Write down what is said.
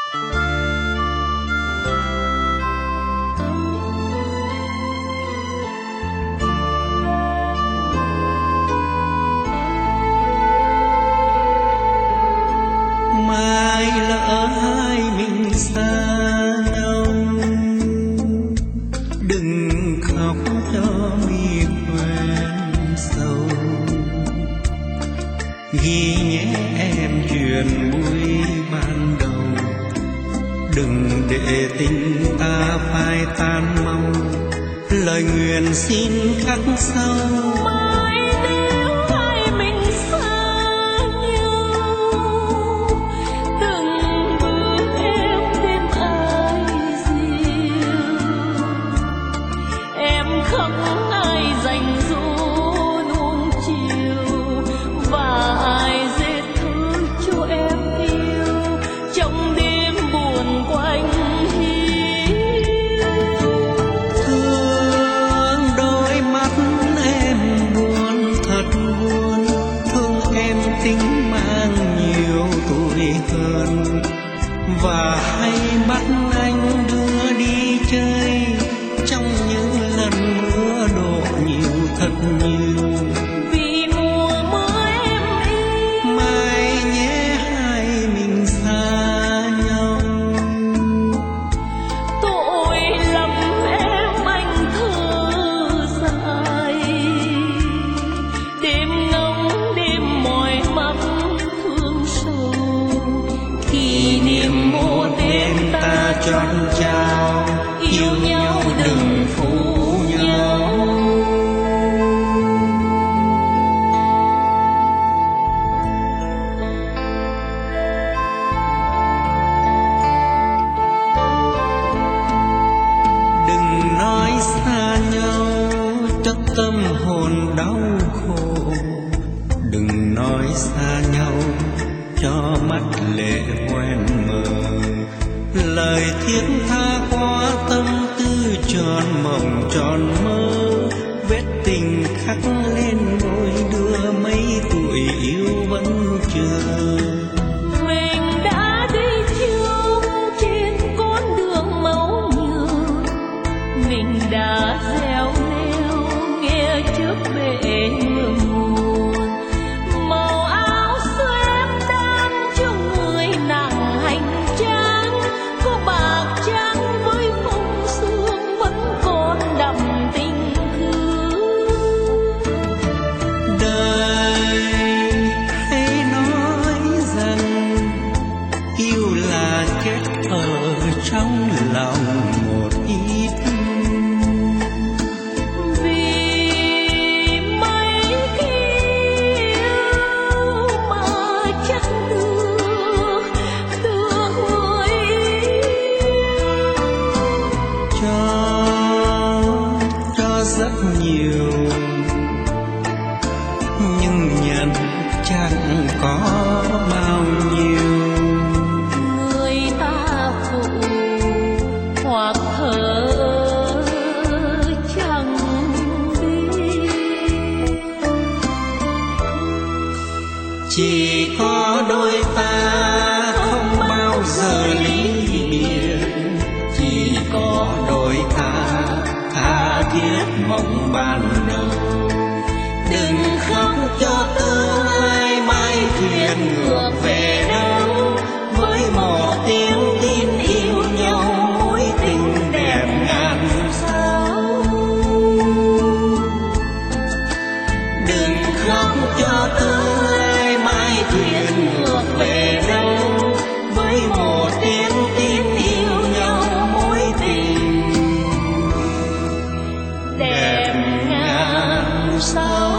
Mai lỡ hai mình xa nhau, đừng khóc cho mi quen sầu. Ghi nhé em chuyện vui ban đầu, đừng để tình ta phai tan mau. Lời nguyện xin khắc sâu. Tính mang nhiều tuổi hơn, và hay bắt anh đưa đi chơi trong những lần mưa đổ nhiều thật nhiều. Vì mùa mưa em yêu, mai nhé hai mình xa nhau. tội lắm em anh thơ dài, đêm ngóng đêm mỏi mắt thương sầu. Kỷ niệm một đêm ta chót trao, yêu nhau đừng phụ nhau. Đừng nói xa nhau cho tâm hồn đau khổ, đừng nói xa nhau cho mắt lệ quen mờ. Lời thiết tha quá tâm tư tròn mộng tròn mơ, vết tình khắc lên môi đưa mấy tuổi yêu vẫn chờ. Mình đã đi chung trên con đường máu nhựa, mình đã gieo neo nghe trước bể mưa nguồn. Màu áo xưa em đang cho người nặng hành trang, có bạc trắng với khung xương vẫn còn đậm tình thương. Đời hãy nói rằng yêu là chết ở trong lòng một ít. Vì mấy khi yêu mà chẳng được người yêu. Cho rất nhiều, nhưng nhận chẳng có bao nhiêu. Người ta phụ hoặc thở chẳng biết, Chỉ có đôi ta không bao giờ ly biệt, chỉ có đôi ta tha thiết mộng ban đầu. Đừng khóc cho tương lai mai thuyền ngược về đâu, với một tiếng tin yêu nhau mối tình đẹp ngàn sao. Đừng khóc cho tương lai mai thuyền ngược về đâu, với một tiếng tin yêu nhau mối tình đẹp ngàn sao.